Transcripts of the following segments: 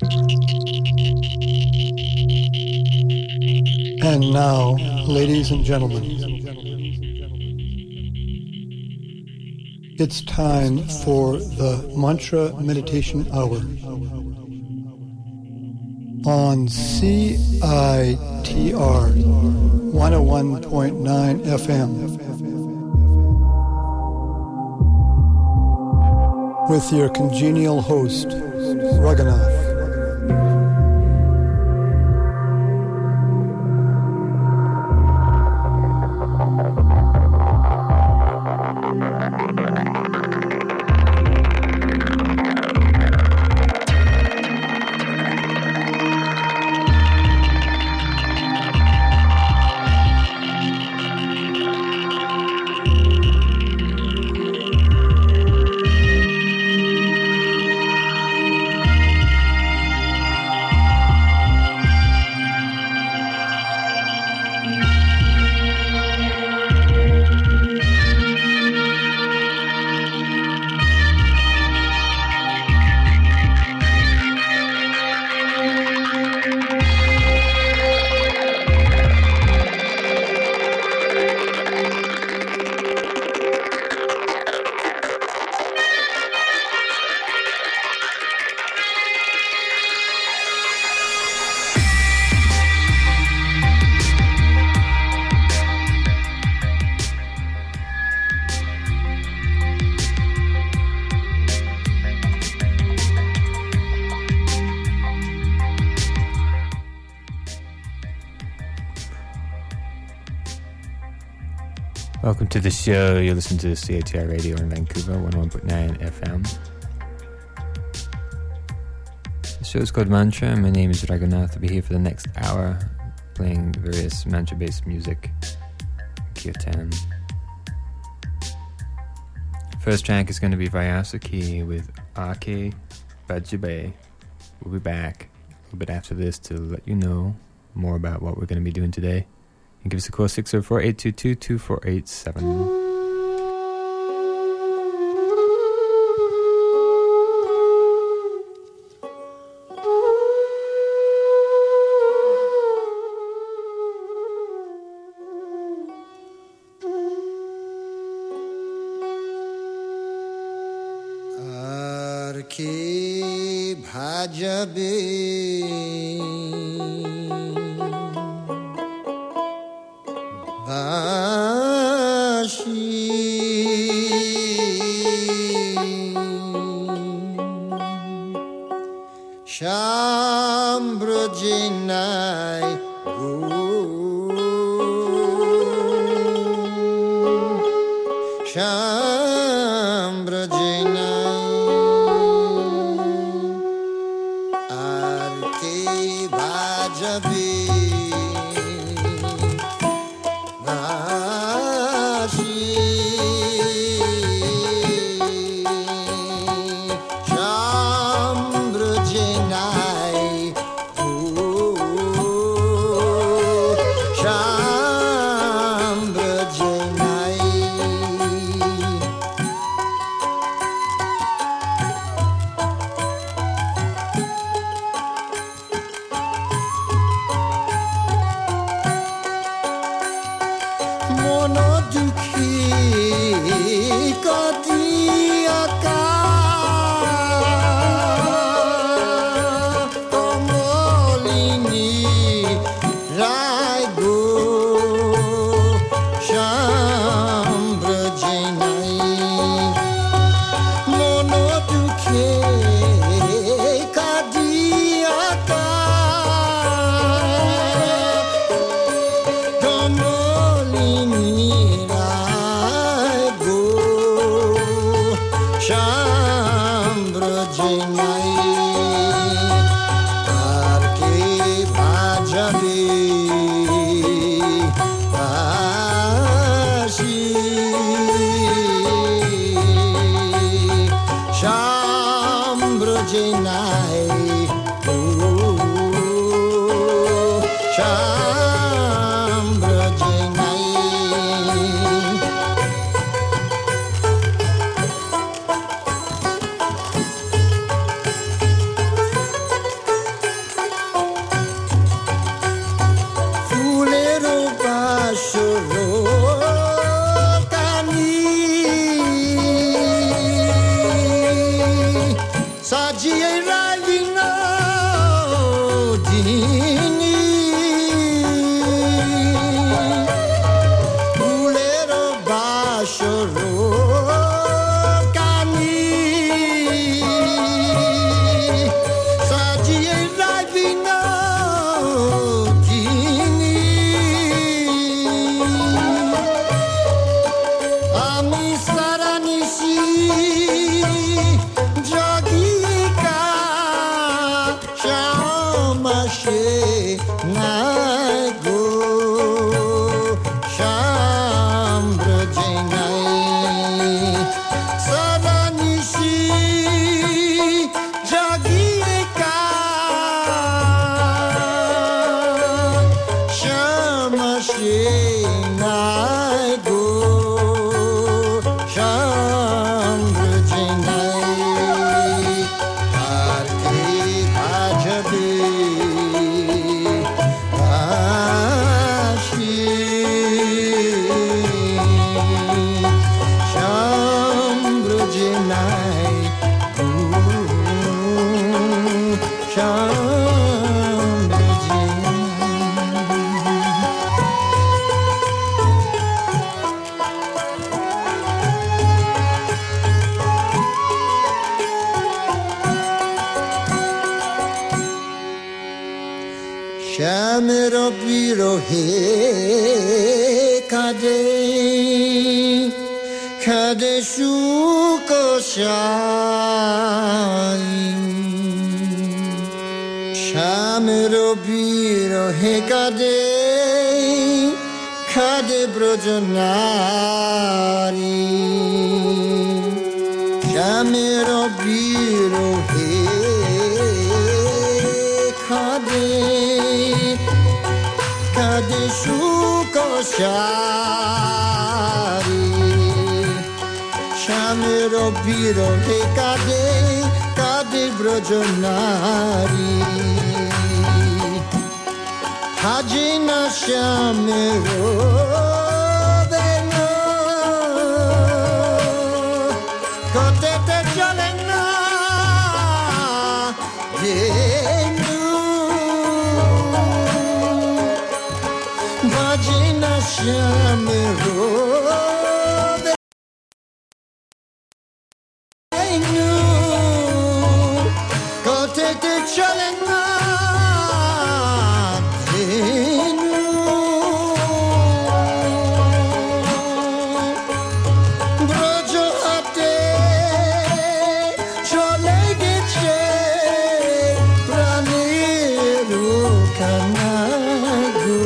And now, ladies and gentlemen, it's time for the Mantra Meditation Hour on CITR 101.9 FM with your congenial host, Raghunath. Welcome to the show. You're listening to CITR Radio in Vancouver, 101.9 FM. The show is called Mantra, and my name is Raghunath. I'll be here for the next hour, playing various mantra-based music, kirtan. First track is going to be Vyasaki with Ake Bajabe. We'll be back a little bit after this to let you know more about what we're going to be doing today. And give us a call, 604-822-2487. Arke bhajabe Shambrajinai go Shambrajinai Arke Bhajabe Saji Ravino Dini Ulero Bashoro Kani Saji Ravino Dini Ami Saranishi Jagika Shamashe Nago Shambrajenai Saranishi Jagika Shamashe Nago Shamero biro he kade shuko shai Shamero biro he kade brojonari Shamero biro he Kade shuko shari Shamero biro he kade brojonari Hajina shamero beno Kotete chalena Vagina shamero benu Kotete chalena benu Brojo hate chole geche pranero kanago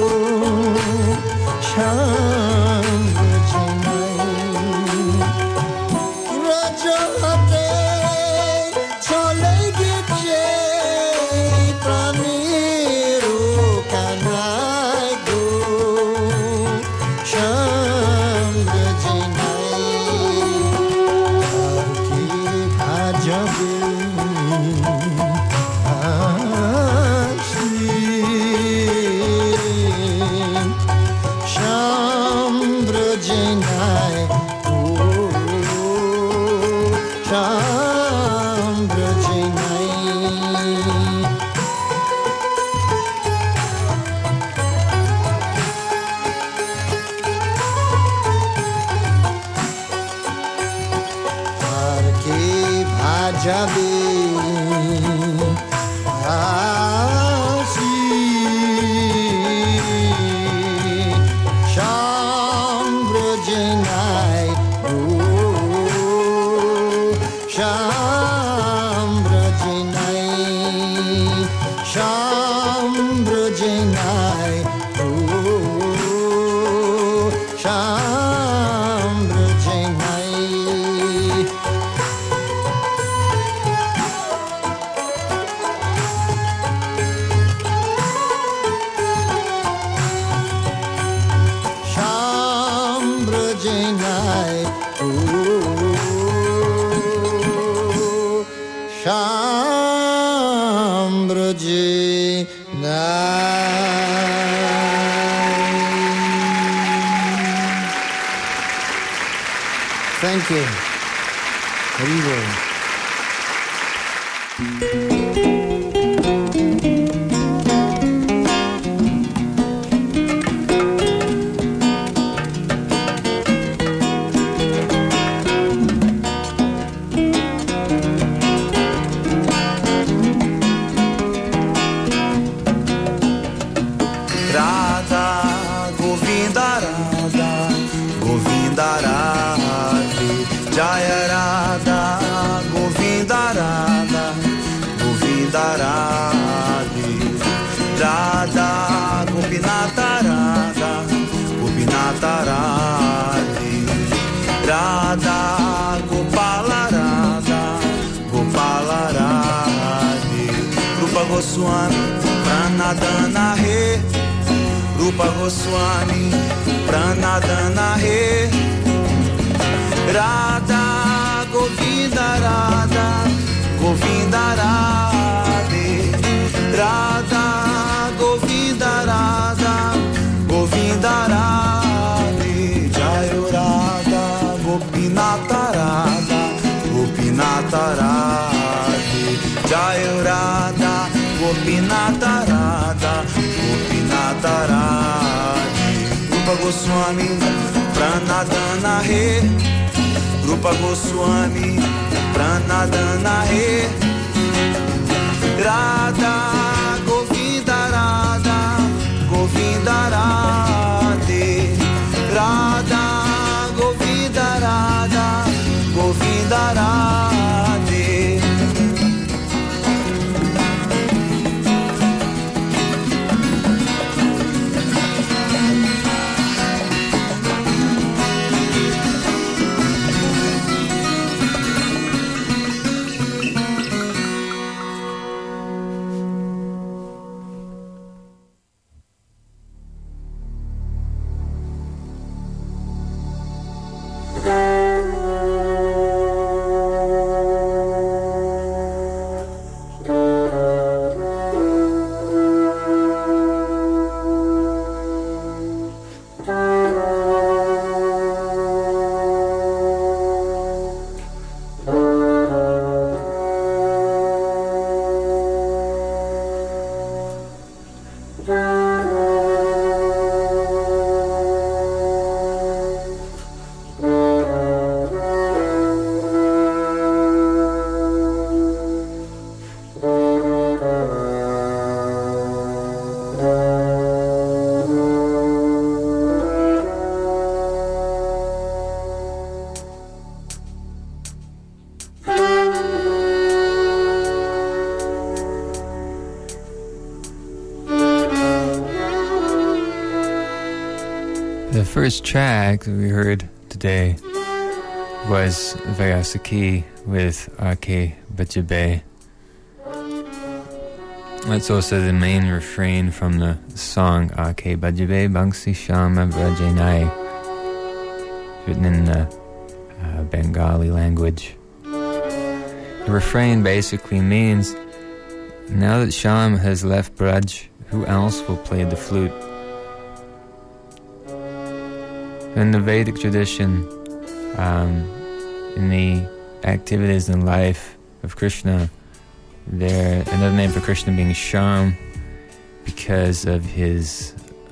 Jabe Asi Shambrajenai Shambrajenai Thank you. Very well. Goswami, Pranadana He, Rupa Goswami, Pranadana He, Radha Govinda Radha, Govinda Radhe, Radha Govinda Radha, Govinda Radhe, Jayo Radha, Gopinata Radha, Gopinata Radhe, Jayo Radha, Gopinata Radha, Gopinata Radhe, Rupa Goswami, Pranadana He, Rupa Goswami, Pranadana He, Radha Govinda Radha, Govinda Radhe, Radha Govinda Radha, Govinda Radhe. The first track that we heard today was Vyasaki with Ake Bajabe. That's also the main refrain from the song Ake Bajabe Bangsi Shama Vrajanai, written in the Bengali language. The refrain basically means, now that Sham has left Braj, who else will play the flute? In the Vedic tradition, in the activities and life of Krishna, another name for Krishna being Sham, because of his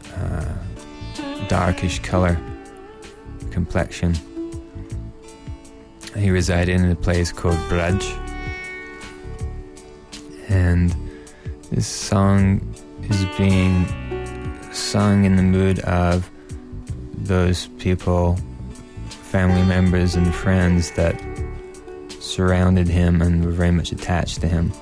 darkish color, complexion. He resided in a place called Braj, and this song is being sung in the mood of those people, family members and friends that surrounded him and were very much attached to him.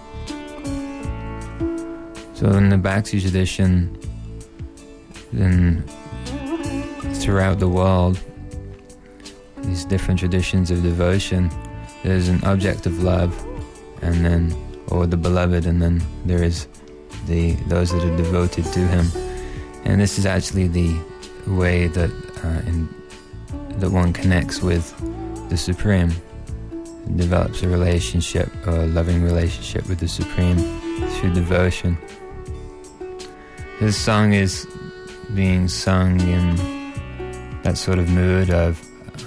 So in the Bhakti tradition, then throughout the world, these different traditions of devotion, there's an object of love, and then, or the beloved, and then there is those that are devoted to him. And this is actually the way that that one connects with the Supreme, develops a relationship, a loving relationship with the Supreme through devotion. This song is being sung in that sort of mood of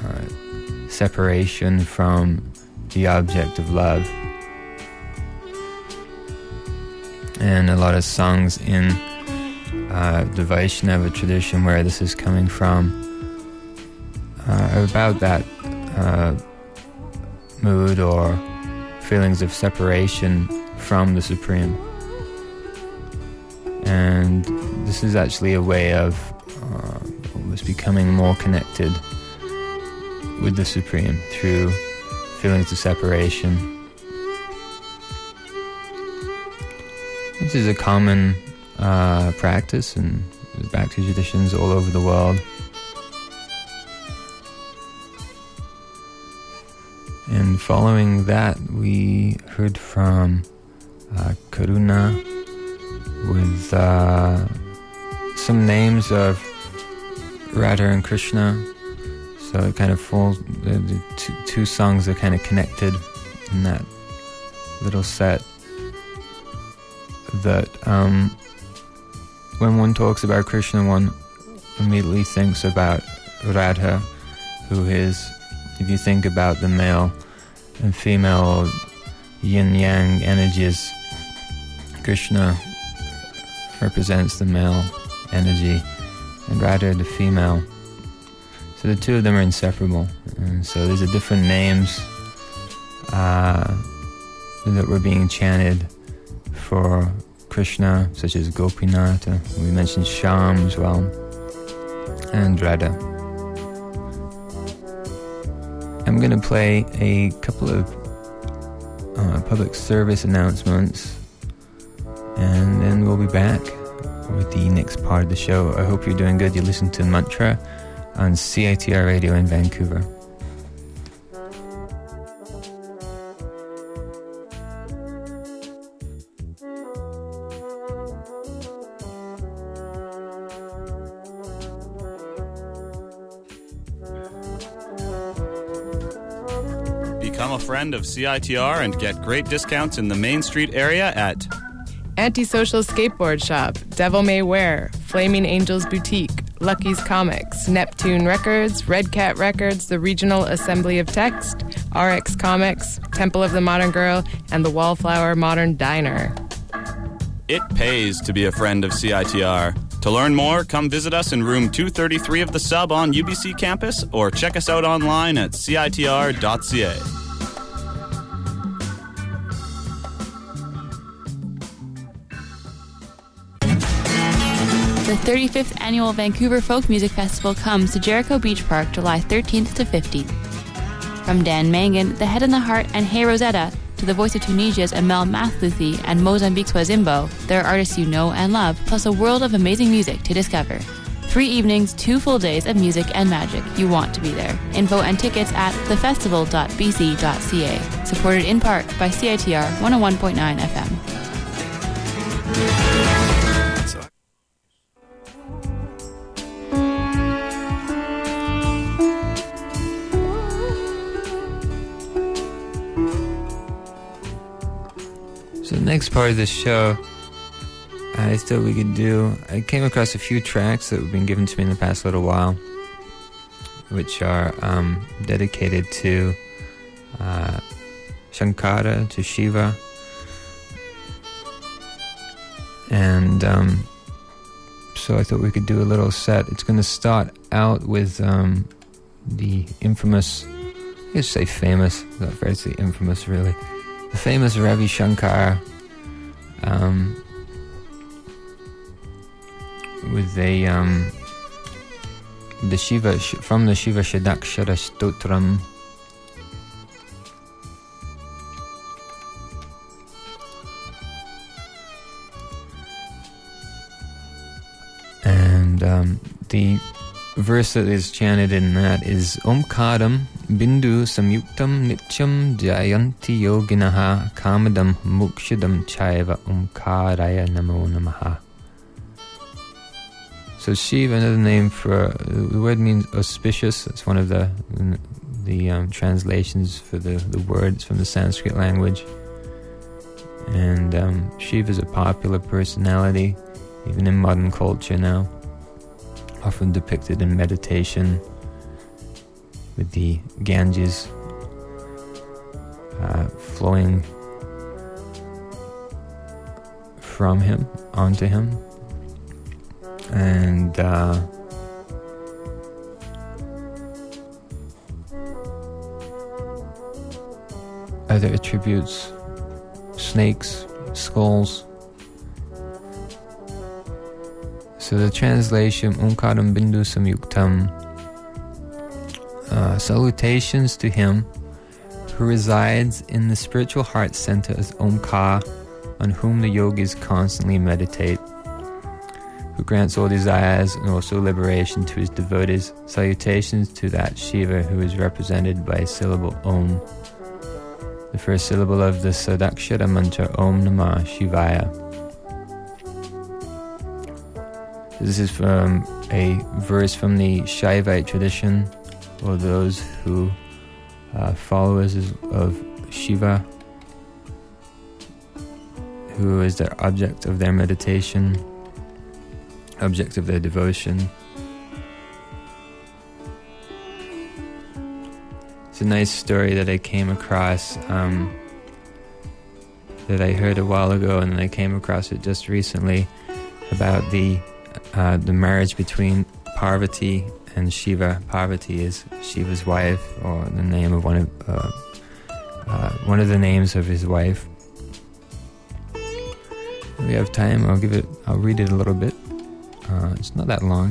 separation from the object of love. and a lot of songs in the Vaishnava tradition where this is coming from are about that mood or feelings of separation from the Supreme. And this is actually a way of almost becoming more connected with the Supreme through feelings of separation. This is a common practice in Bhakti traditions all over the world. And following that, we heard from Karuna with some names of Radha and Krishna. So it kind of falls, the two songs are kind of connected in that little set. That when one talks about Krishna, one immediately thinks about Radha, who is, if you think about the male and female yin-yang energies, Krishna represents the male energy and Radha the female. So the two of them are inseparable. And so these are different names that were being chanted for Krishna, such as Gopinath. We mentioned Sham as well, and Radha. I'm going to play a couple of public service announcements, and then we'll be back with the next part of the show. I hope you're doing good. You listen to Mantra on CITR Radio in Vancouver. Become a friend of CITR and get great discounts in the Main Street area at Antisocial Skateboard Shop, Devil May Wear, Flaming Angels Boutique, Lucky's Comics, Neptune Records, Red Cat Records, the Regional Assembly of Text, RX Comics, Temple of the Modern Girl, and the Wallflower Modern Diner. It pays to be a friend of CITR. To learn more, come visit us in room 233 of the Sub on UBC campus or check us out online at citr.ca. The 35th Annual Vancouver Folk Music Festival comes to Jericho Beach Park July 13th to 15th. From Dan Mangan, The Head and the Heart, and Hey Rosetta, to the voice of Tunisia's Amel Mathlouthi and Mozambique's Wazimbo, there are artists you know and love, plus a world of amazing music to discover. 3 evenings, 2 full days of music and magic. You want to be there. Info and tickets at thefestival.bc.ca. Supported in part by CITR 101.9 FM. So the next part of this show, I thought we could do, I came across a few tracks that have been given to me in the past little while, which are dedicated to Shankara, to Shiva. And so I thought we could do a little set. It's going to start out with the infamous, I guess say famous, not fair to say infamous really, the famous Ravi Shankar, with the Shiva, from the Shiva Shadakshara Stotram. And the verse that is chanted in that is Omkaram Bindu Samyuktam Nityam Jayanti Yoginaha Kamadam Mukshidam Chaiva Omkaraya Namo Namaha. So Shiva, another name for, the word means auspicious. It's one of the translations for the words from the Sanskrit language. And Shiva is a popular personality, even in modern culture now, often depicted in meditation with the Ganges flowing from him onto him, and other attributes, snakes, skulls. So the translation, Omkaram Bindu Samyuktam, salutations to him who resides in the spiritual heart center as Omkar, on whom the yogis constantly meditate, who grants all desires and also liberation to his devotees. Salutations to that Shiva who is represented by syllable Om, the first syllable of the Sadakshara mantra Om Namah Shivaya. This is from a verse from the Shaivite tradition, or those who followers of Shiva, who is their object of their meditation, object of their devotion. It's a nice story that I came across, that I heard a while ago, and then I came across it just recently, about the marriage between Parvati and Shiva. Parvati is Shiva's wife, or the name of one of the names of his wife. If we have time, I'll read it a little bit. It's not that long.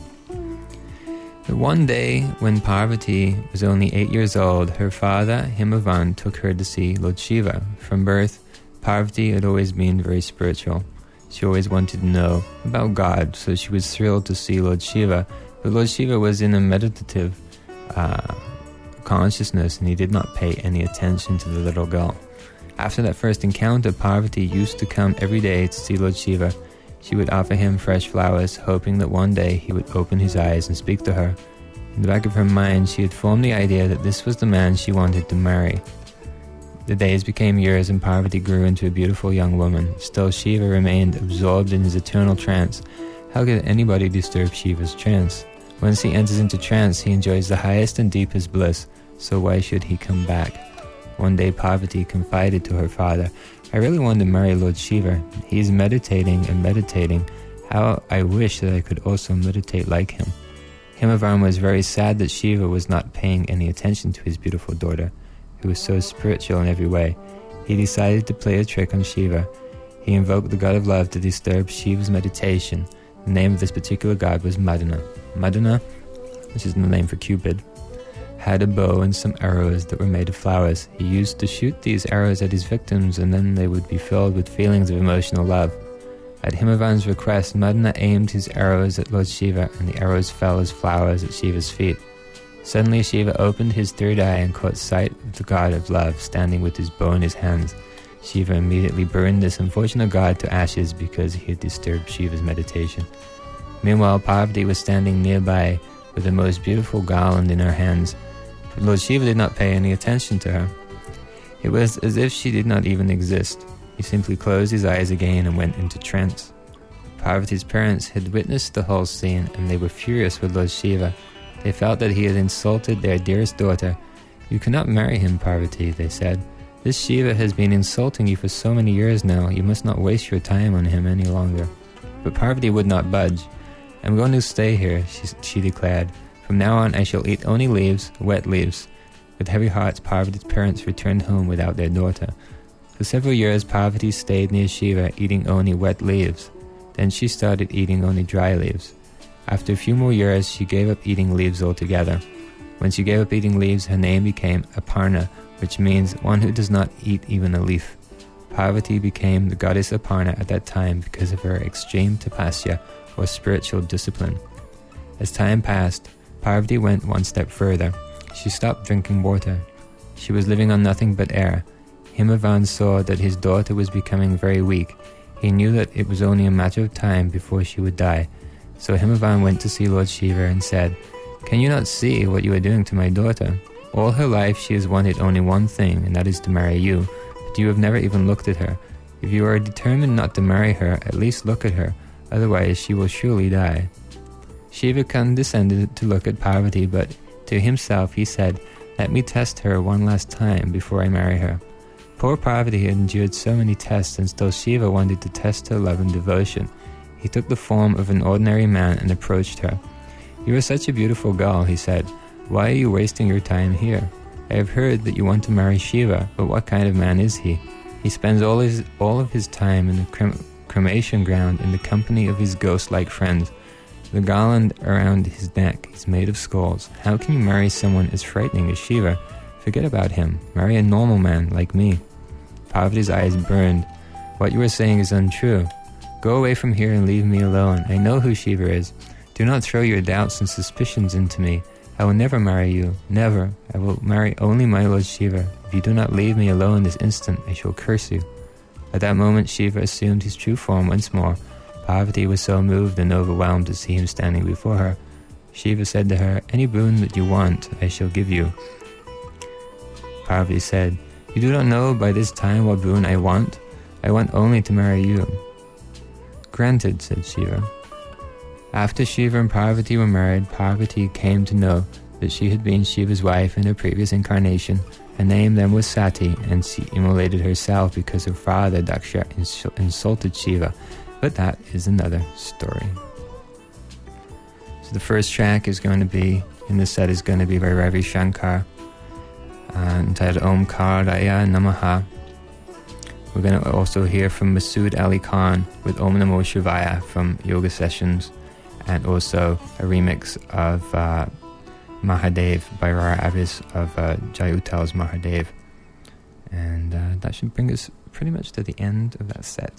But one day, when Parvati was only 8 years old, her father, Himavan, took her to see Lord Shiva. From birth, Parvati had always been very spiritual. She always wanted to know about God, so she was thrilled to see Lord Shiva. But Lord Shiva was in a meditative consciousness, and he did not pay any attention to the little girl. After that first encounter, Parvati used to come every day to see Lord Shiva. She would offer him fresh flowers, hoping that one day he would open his eyes and speak to her. In the back of her mind, she had formed the idea that this was the man she wanted to marry. The days became years, and Parvati grew into a beautiful young woman. Still, Shiva remained absorbed in his eternal trance. How could anybody disturb Shiva's trance? Once he enters into trance, he enjoys the highest and deepest bliss, so why should he come back? One day Parvati confided to her father, I really want to marry Lord Shiva. He is meditating and meditating. How I wish that I could also meditate like him. Himavan was very sad that Shiva was not paying any attention to his beautiful daughter, who was so spiritual in every way. He decided to play a trick on Shiva. He invoked the god of love to disturb Shiva's meditation. The name of this particular god was Madana. Madana, which is the name for Cupid, had a bow and some arrows that were made of flowers. He used to shoot these arrows at his victims, and then they would be filled with feelings of emotional love. At Himavan's request, Madana aimed his arrows at Lord Shiva, and the arrows fell as flowers at Shiva's feet. Suddenly Shiva opened his third eye and caught sight of the god of love standing with his bow in his hands. Shiva immediately burned this unfortunate god to ashes because he had disturbed Shiva's meditation. Meanwhile, Parvati was standing nearby with the most beautiful garland in her hands, but Lord Shiva did not pay any attention to her. It was as if she did not even exist. He simply closed his eyes again and went into trance. Parvati's parents had witnessed the whole scene, and they were furious with Lord Shiva. They felt that he had insulted their dearest daughter. You cannot marry him, Parvati, they said. This Shiva has been insulting you for so many years now. You must not waste your time on him any longer. But Parvati would not budge. I'm going to stay here, she declared. From now on, I shall eat only leaves, wet leaves. With heavy hearts, Parvati's parents returned home without their daughter. For several years, Parvati stayed near Shiva, eating only wet leaves. Then she started eating only dry leaves. After a few more years, she gave up eating leaves altogether. When she gave up eating leaves, her name became Aparna, which means one who does not eat even a leaf. Parvati became the goddess Aparna at that time because of her extreme tapasya, or spiritual discipline. As time passed, Parvati went one step further. She stopped drinking water. She was living on nothing but air. Himavan saw that his daughter was becoming very weak. He knew that it was only a matter of time before she would die. So Himavan went to see Lord Shiva and said, Can you not see what you are doing to my daughter? All her life she has wanted only one thing, and that is to marry you. But you have never even looked at her. If you are determined not to marry her, at least look at her. Otherwise she will surely die. Shiva condescended to look at Parvati, but to himself he said, Let me test her one last time before I marry her. Poor Parvati had endured so many tests, and still Shiva wanted to test her love and devotion. He took the form of an ordinary man and approached her. "You are such a beautiful girl," he said. "Why are you wasting your time here? I have heard that you want to marry Shiva, but what kind of man is he? He spends all of his time in the cremation ground in the company of his ghost-like friends. The garland around his neck is made of skulls. How can you marry someone as frightening as Shiva? Forget about him. Marry a normal man like me." Parvati's eyes burned. "What you are saying is untrue. Go away from here and leave me alone. I know who Shiva is. Do not throw your doubts and suspicions into me. I will never marry you. Never. I will marry only my Lord Shiva. If you do not leave me alone this instant, I shall curse you." At that moment, Shiva assumed his true form once more. Parvati was so moved and overwhelmed to see him standing before her. Shiva said to her, "Any boon that you want, I shall give you." Parvati said, "You do not know by this time what boon I want? I want only to marry you." "Granted," said Shiva. After Shiva and Parvati were married, Parvati came to know that she had been Shiva's wife in her previous incarnation. Her name then was Sati, and she immolated herself because her father Daksha insulted Shiva. But that is another story. So the first track is going to be, in the set, is going to be by Ravi Shankar, entitled Om Karaya Namaha. We're going to also hear from Masood Ali Khan with Om Namo Shivaya from Yoga Sessions, and also a remix of Mahadev by Rara Avis of Jai Uttal's Mahadev. And that should bring us pretty much to the end of that set.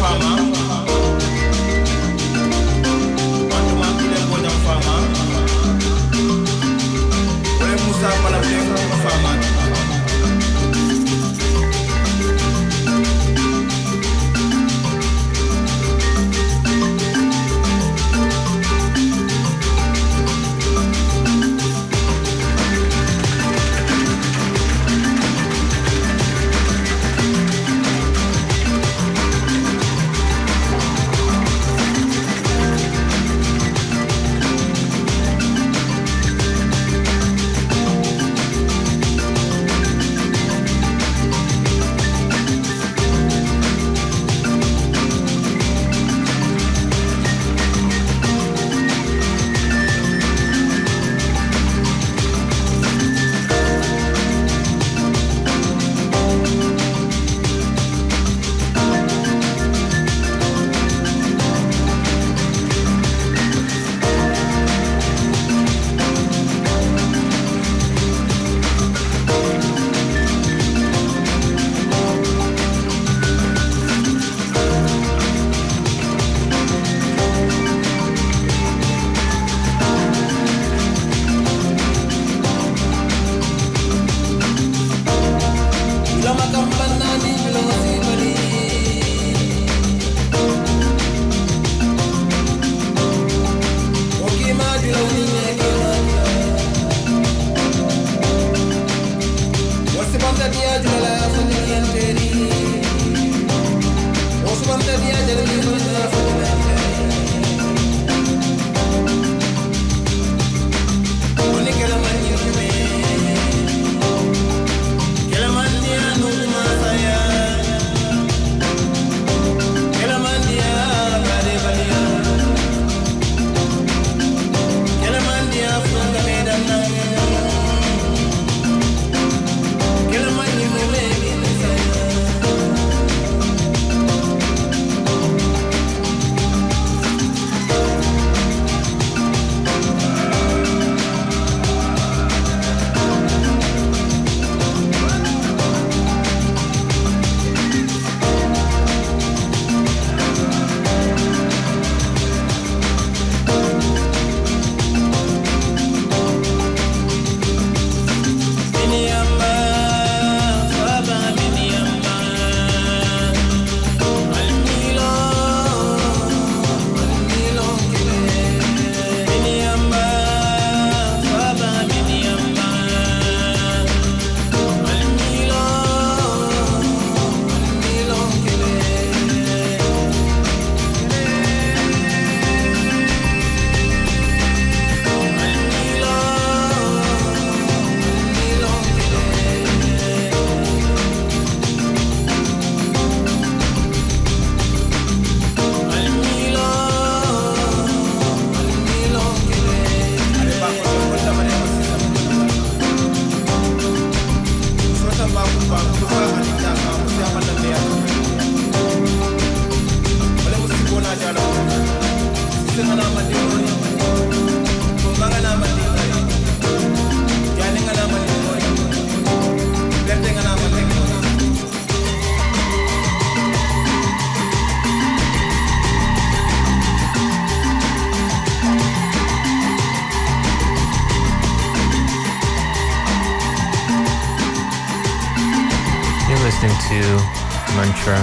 listening to Mantra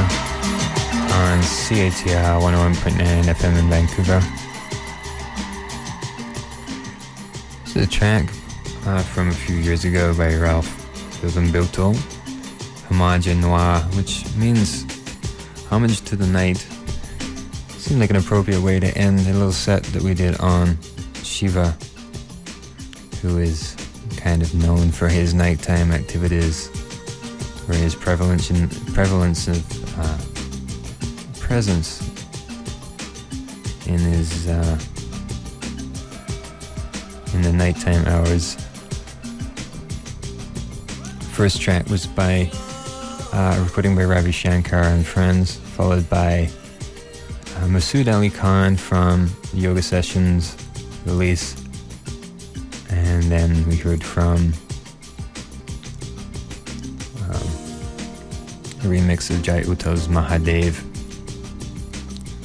on CITR 101.9 FM in Vancouver. This is a track from a few years ago by Ralph Bilton, Hommage à Noir, which means homage to the night. Seemed like an appropriate way to end a little set that we did on Shiva, who is kind of known for his nighttime activities, for his prevalence of presence in his in the nighttime hours. First track was by a recording by Ravi Shankar and friends, followed by Masood Ali Khan from Yoga Sessions release, and then we heard from a remix of Jai Uttal's Mahadev.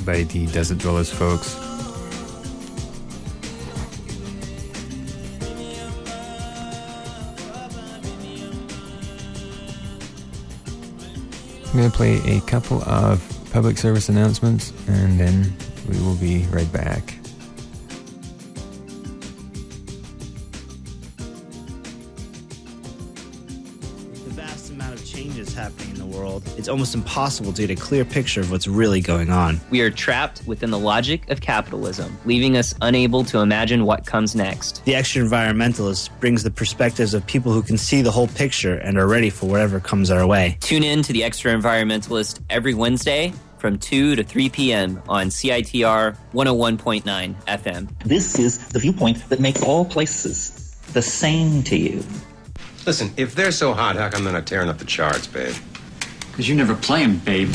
by the Desert Dwellers folks. I'm going to play a couple of public service announcements and then we will be right back. Happening in the world, it's almost impossible to get a clear picture of what's really going on. We are trapped within the logic of capitalism, leaving us unable to imagine what comes next. The Extra Environmentalist brings the perspectives of people who can see the whole picture and are ready for whatever comes our way. Tune in to The Extra Environmentalist every Wednesday from 2 to 3 p.m. on CITR 101.9 FM. This is the viewpoint that makes all places the same to you. Listen, if they're so hot, how come they're not tearing up the charts, babe? Because you never play them, babe.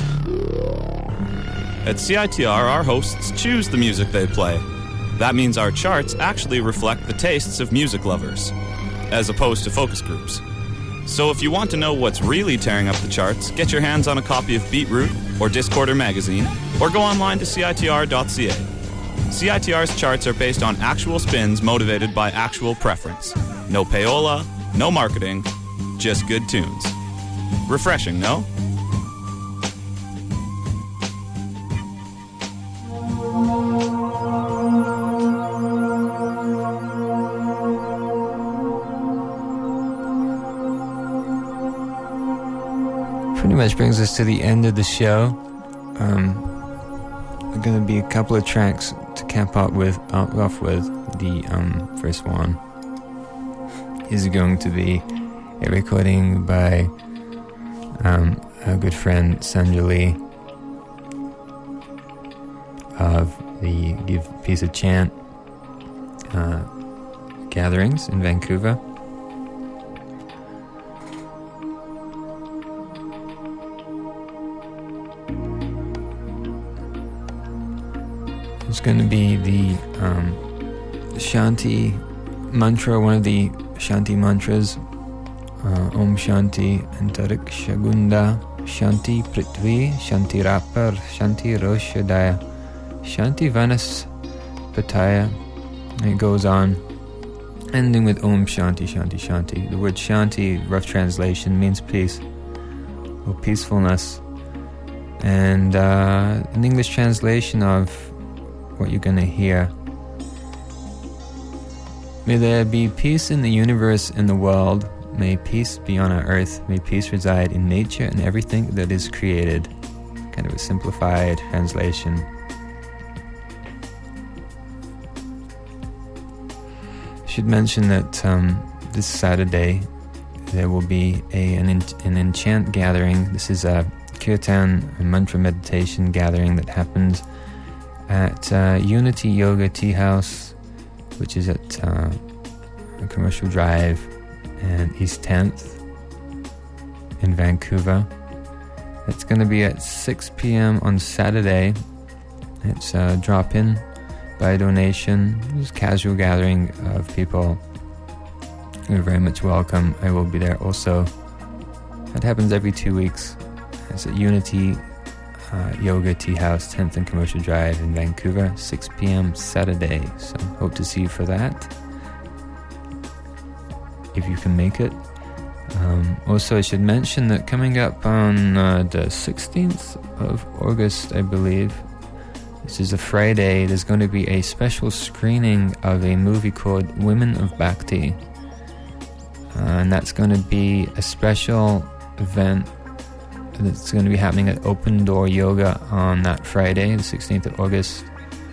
At CITR, our hosts choose the music they play. That means our charts actually reflect the tastes of music lovers, as opposed to focus groups. So if you want to know what's really tearing up the charts, get your hands on a copy of Beatroot or Discorder magazine, or go online to CITR.ca. CITR's charts are based on actual spins motivated by actual preference. No payola, no marketing, just good tunes. Refreshing, no? Pretty much brings us to the end of the show. There are going to be a couple of tracks to cap off with. The first one is going to be a recording by our good friend Sandra Lee of the Give Peace a Chant gatherings in Vancouver. It's going to be the Shanti mantra, one of the Shanti mantras. Om Shanti Antarik Shagunda Shanti Prithvi Shanti Rapar Shanti Roshadaya Shanti Vanas Pataya. And it goes on, ending with Om Shanti Shanti Shanti. The word Shanti, rough translation, means peace or peacefulness. And an English translation of what you're going to hear: may there be peace in the universe and the world. May peace be on our earth. May peace reside in nature and everything that is created. Kind of a simplified translation. I should mention that this Saturday there will be an enchant gathering. This is a kirtan, a mantra meditation gathering that happens at Unity Yoga Tea House, which is at Commercial Drive and East 10th in Vancouver. It's going to be at 6 p.m. on Saturday. It's a drop-in by donation. It's a casual gathering of people. You're very much welcome. I will be there also. That happens every 2 weeks. It's at Unity Yoga Tea House, 10th and Commercial Drive in Vancouver, 6 p.m. Saturday. So hope to see you for that, if you can make it. Also, I should mention that coming up on the 16th of August, I believe, this is a Friday, there's going to be a special screening of a movie called Women of Bhakti. And that's going to be a special event that's going to be happening at Open Door Yoga on that Friday, the 16th of August.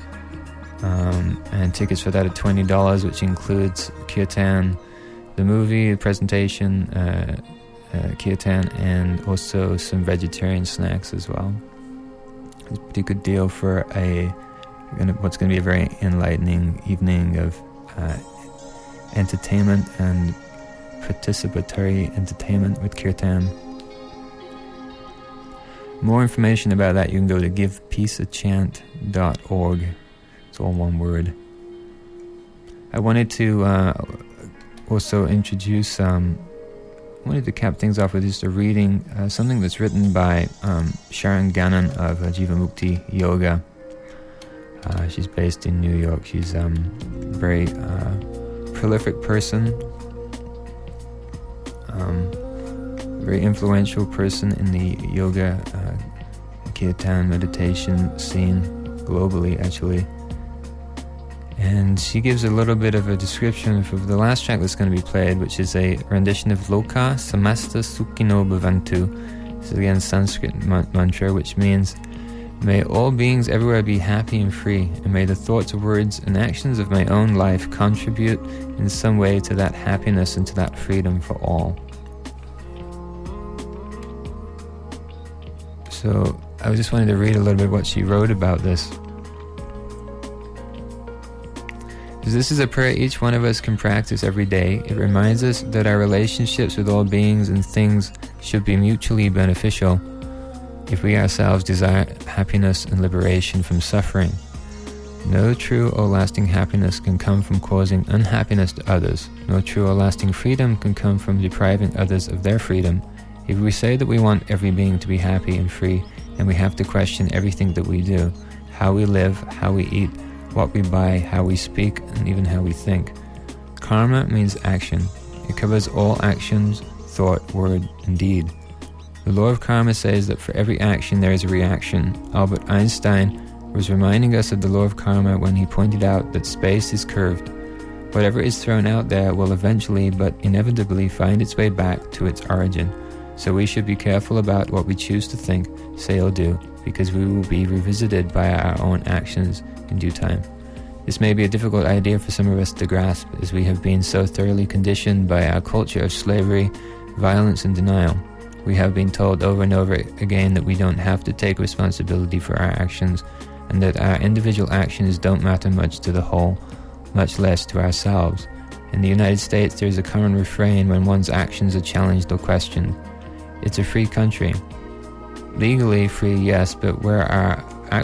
And tickets for that are $20, which includes kirtan, the movie, the presentation, kirtan, and also some vegetarian snacks as well. It's a pretty good deal for what's going to be a very enlightening evening of entertainment and participatory entertainment with kirtan. More information about that, you can go to givepeaceachant.org. It's all one word. I wanted to also introduce, wanted to cap things off with just a reading, something that's written by Sharon Gannon of Jivamukti Yoga. She's based in New York. She's a very prolific person, very influential person in the yoga, kirtan, meditation scene globally, actually. And she gives a little bit of a description of the last track that's going to be played, which is a rendition of Loka Samasta Sukhino Bhavantu. This is again Sanskrit mantra, which means, may all beings everywhere be happy and free, and may the thoughts, words, and actions of my own life contribute in some way to that happiness and to that freedom for all. So I just wanted to read a little bit what she wrote about this. This is a prayer each one of us can practice every day. It reminds us that our relationships with all beings and things should be mutually beneficial if we ourselves desire happiness and liberation from suffering. No true or lasting happiness can come from causing unhappiness to others. No true or lasting freedom can come from depriving others of their freedom. If we say that we want every being to be happy and free, then we have to question everything that we do, how we live, how we eat, what we buy, how we speak, and even how we think. Karma means action. It covers all actions, thought, word, and deed. The law of karma says that for every action there is a reaction. Albert Einstein was reminding us of the law of karma when he pointed out that space is curved. Whatever is thrown out there will eventually, but inevitably, find its way back to its origin. So we should be careful about what we choose to think, say, or do, because we will be revisited by our own actions in due time. This may be a difficult idea for some of us to grasp, as we have been so thoroughly conditioned by our culture of slavery, violence, and denial. We have been told over and over again that we don't have to take responsibility for our actions, and that our individual actions don't matter much to the whole, much less to ourselves. In the United States, there is a common refrain when one's actions are challenged or questioned. It's a free country. Legally free, yes, but where are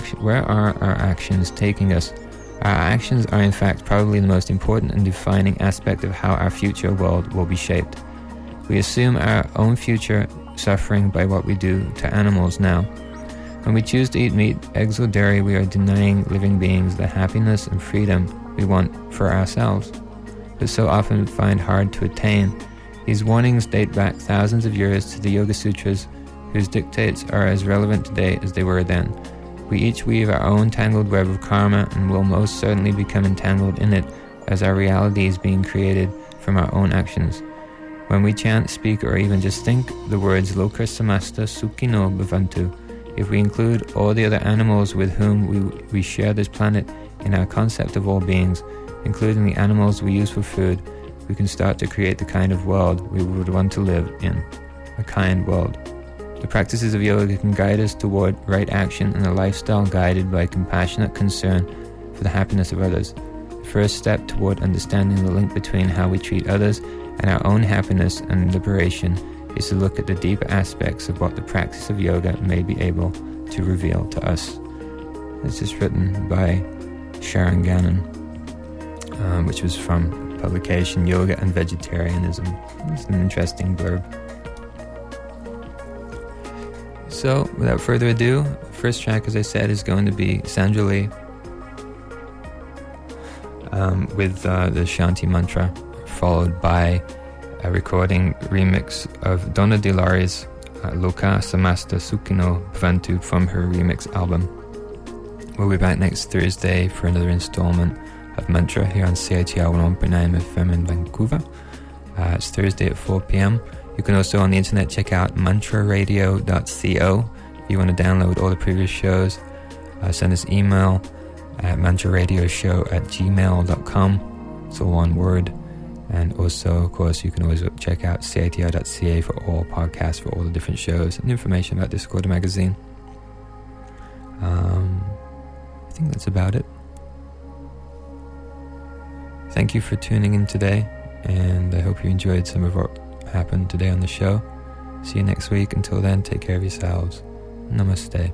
our actions taking us? Our actions are in fact probably the most important and defining aspect of how our future world will be shaped. We assume our own future suffering by what we do to animals now. When we choose to eat meat, eggs, or dairy, we are denying living beings the happiness and freedom we want for ourselves, but so often find hard to attain. These warnings date back thousands of years to the Yoga Sutras, whose dictates are as relevant today as they were then. We each weave our own tangled web of karma and will most certainly become entangled in it as our reality is being created from our own actions. When we chant, speak, or even just think the words Loka Samasta Sukhino Bhavantu, if we include all the other animals with whom we share this planet in our concept of all beings, including the animals we use for food, we can start to create the kind of world we would want to live in, a kind world. The practices of yoga can guide us toward right action and a lifestyle guided by compassionate concern for the happiness of others. The first step toward understanding the link between how we treat others and our own happiness and liberation is to look at the deeper aspects of what the practice of yoga may be able to reveal to us. This is written by Sharon Gannon, which was from publication Yoga and Vegetarianism. It's an interesting blurb. So, without further ado, the first track, as I said, is going to be Sandra Lee with the Shanti Mantra, followed by a recording remix of Donna De Laurie's Loka Samasta Sukhino Bhavantu from her remix album. We'll be back next Thursday for another installment of Mantra here on CITR 101.9 FM in Vancouver. It's Thursday at 4 p.m. You can also on the internet check out mantraradio.co if you want to download all the previous shows. Send us email at mantraradioshow@gmail.com. It's all one word. And also, of course, you can always check out CITR.ca for all podcasts for all the different shows and information about Discorder magazine. I think that's about it. Thank you for tuning in today, and I hope you enjoyed some of what happened today on the show. See you next week. Until then, take care of yourselves. Namaste.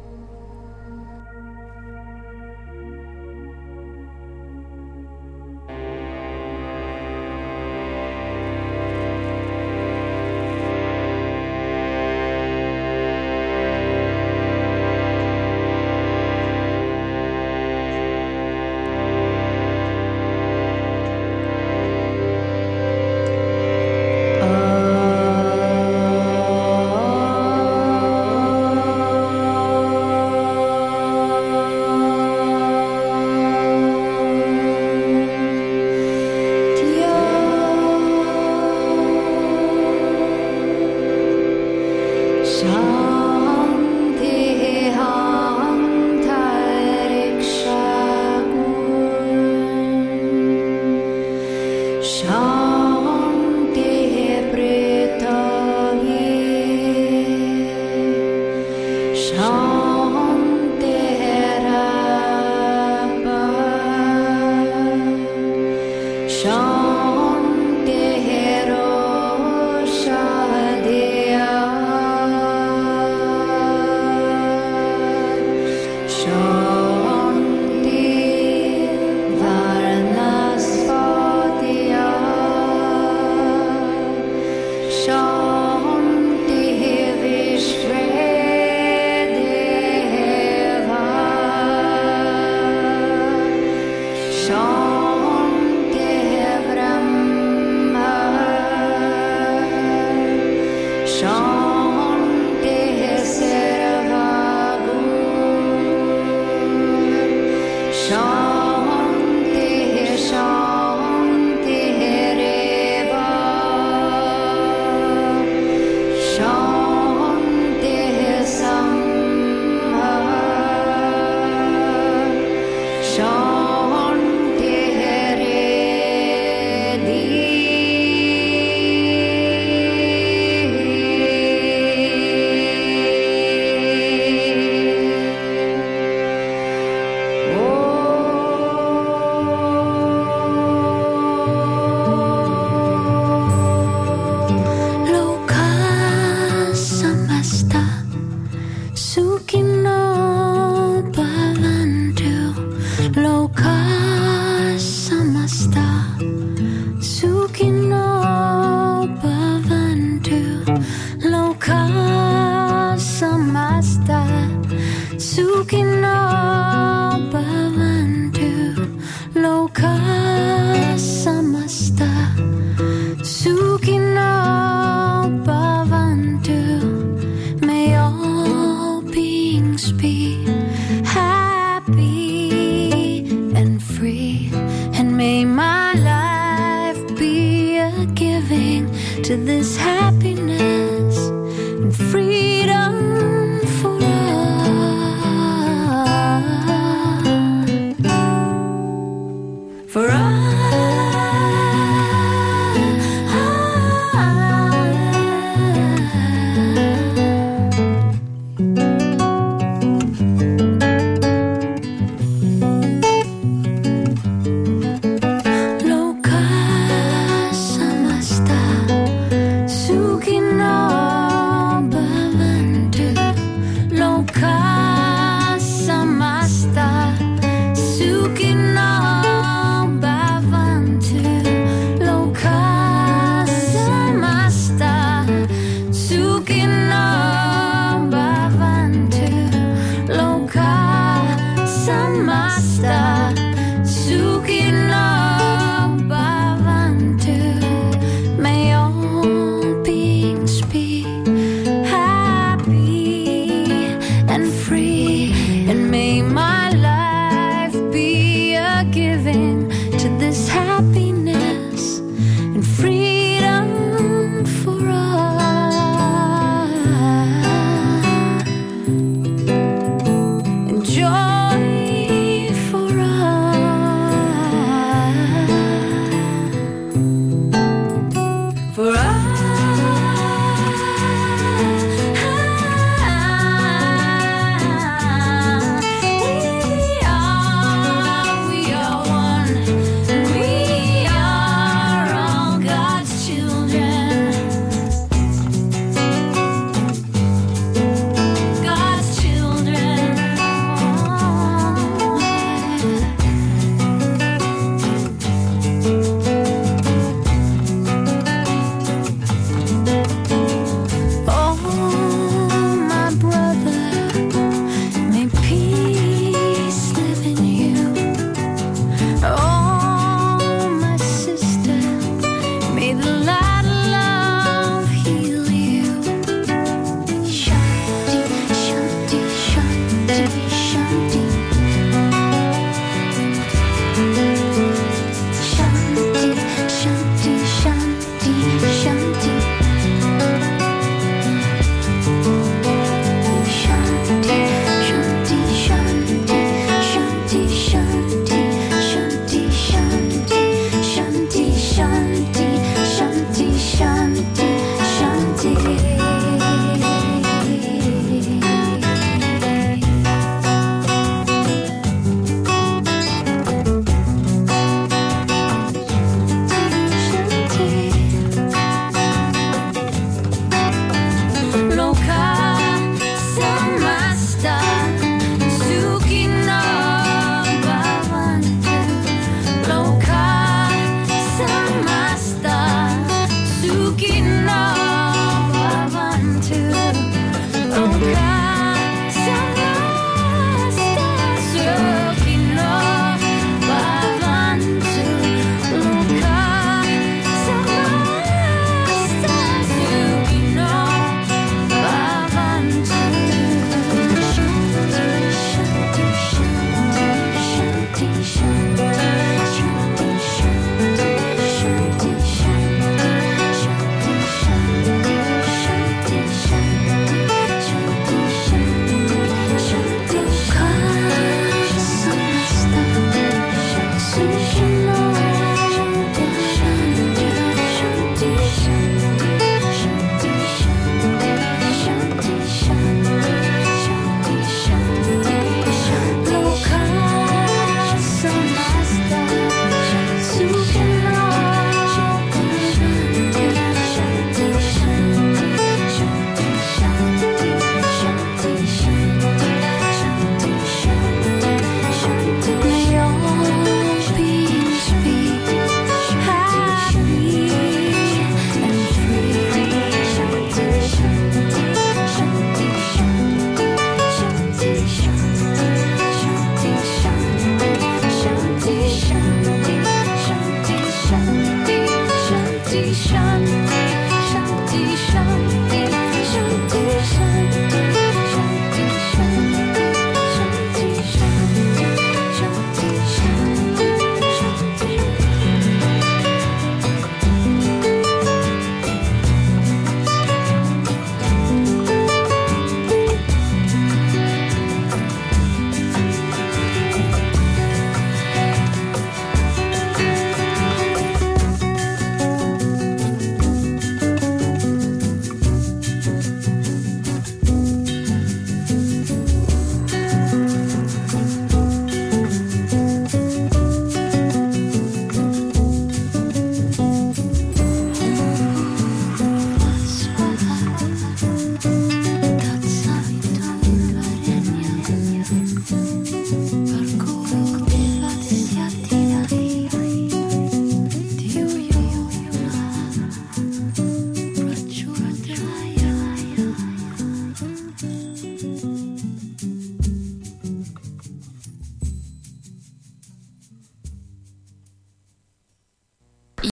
To this happiness and freedom.